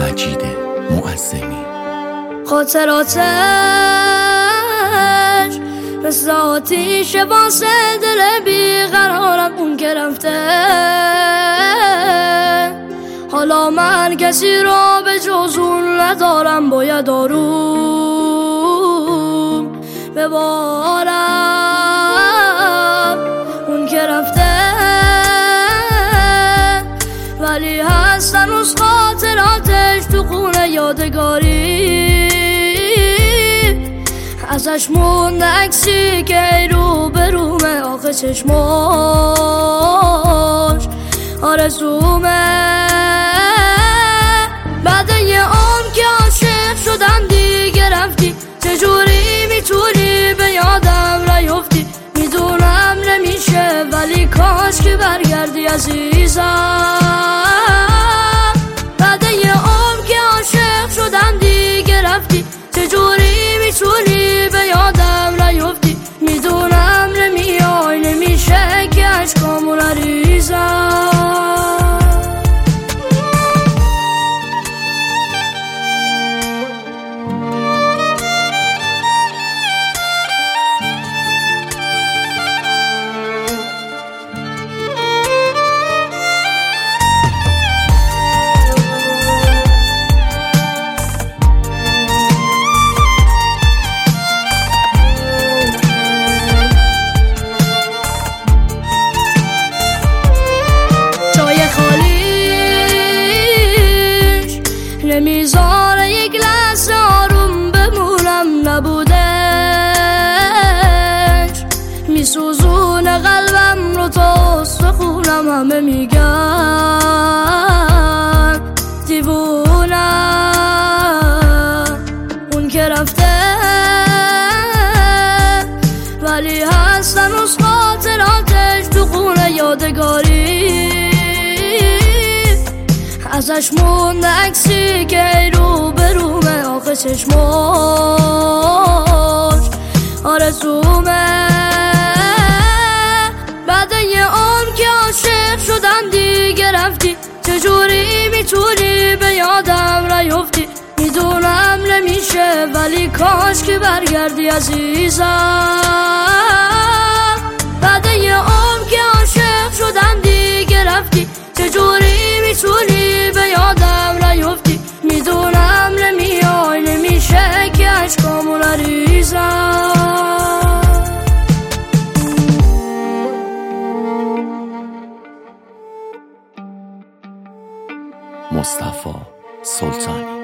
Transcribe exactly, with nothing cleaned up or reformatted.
مجید معظمی. خاطراتش مثل آتیش واسه دل بیقرارم اون که رفته. حالا من کسی را به جز اون ندارم، باید آروم ببارم اون که رفته. ولی هست هنوز خاطراتش تو خونه یادگاری، ازش مونده عکسی که رو به رومه، آخه چشماش آرزومه. بعد یه عمر که عاشق شدم دیگه رفتی، چجوری میتونی به یادم نیفتی؟ میدونم نمیشه ولی کاش که برگردی عزیزم. بعد یه عمر که عاشق شدم دیگه رفتی، چجوری میتونی به یادم نیفتی؟ میدونم نمیای، نمیشه که عشقامو نریزم. نمیذاره یک لحظه آروم بمونم، نبودش میسوزونه قلبم رو تا استخونم. همه میگن دیوونم اون که رفته، ولی هست هنوز خاطراتش تو خونه یادگاری، ازش مونده عکسی که رو به رومه، آخه چشماش آرزومه. بعد یه عمر که عاشق شدم دیگه رفتی، چجوری میتونی به یادم نیفتی؟ میدونم نمیشه ولی کاش که برگردی عزیزم. بعد یه عمر که عاشق شدم دیگه رفتی، چجوری میتونی به یادم نیفتی؟ میدونم نمیای، نمیشه که عشقامو نریزم. مصطفی سلطانی.